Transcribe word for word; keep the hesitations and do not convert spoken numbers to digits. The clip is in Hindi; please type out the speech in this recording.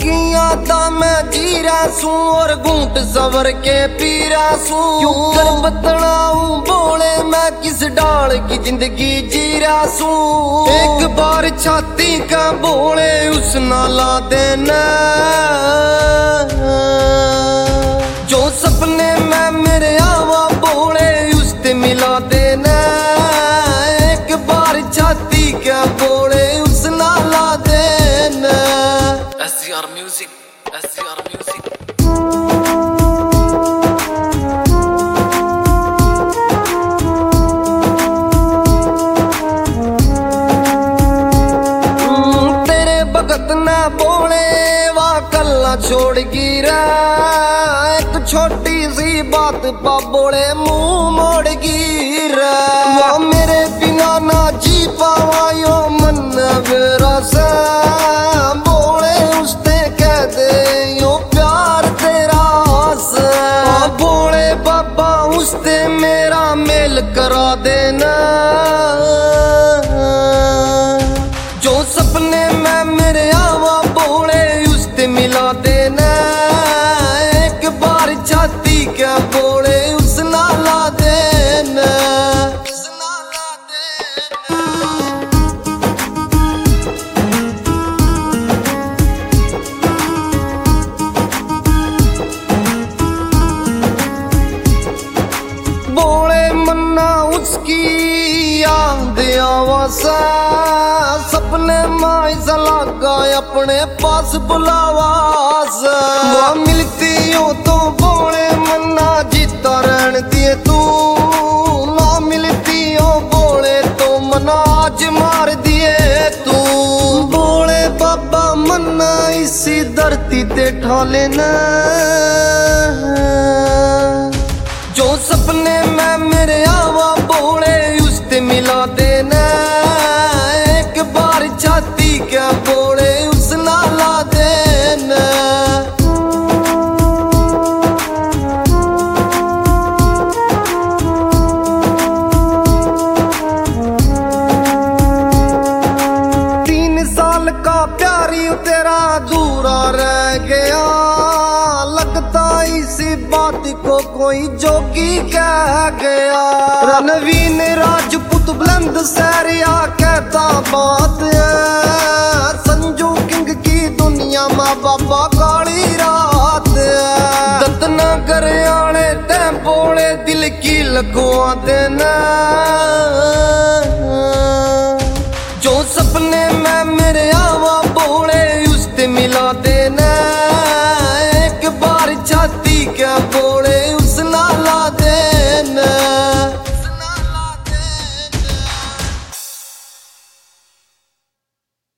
की यादा मैं जी रहा सूं और घूंट सवर के पी रहा सूं। क्यों कर बतलाऊं बोले मैं किस डाल की जिंदगी जी रहा सूं। एक बार छाती का बोले उस नाला देना जो सपने में मेरे आवा बोले उससे मिला देना। एक बार छाती का बोले उस नाला देना। S C R Music, S C R Music। तेरे भगत ना बोले वाह कल्ला छोड़ गिरा। एक छोटी सी बात पा बोले मुंह मोड़ गिरा। वाह मेरे बिना ना जी पावा यो मन मेरा सा बोले उसने कह दे यो प्यार तेरा सा। बोले बाबा उससे मेरा मेल करा देना जो सपने में मेरे आवा बोले उससे मिला देना। एक बार छाती क्या बोले उस नाला देना। उस नाला देना। बोले मन्ना उसकी याद आवासा सपने माई सलागा अपने पास बुलावास। वो मिलती हो तो बोले मन्ना जीता रहन दिए तू। ना मिलती हो बोले तो मना आज मार दिए तू। बोले बाबा मन्ना इसी धरती ते ठा लेना जो सपने में मेरे आवा बोले उससे मिला देना। एक बार छाती क्या बोले उस नाला देना। तीन साल का प्यारी तेरा अधूरा रह गया। लगता इसी बात को कोई जोगी कह गया। रणवीर राजपूत बुलंद सैरिया कहता बात है। संजू किंग की दुनिया माँ बाबा काली रात है। दतना करे आने ते बोले दिल की लगवा देना जो सपने में मेरे आवा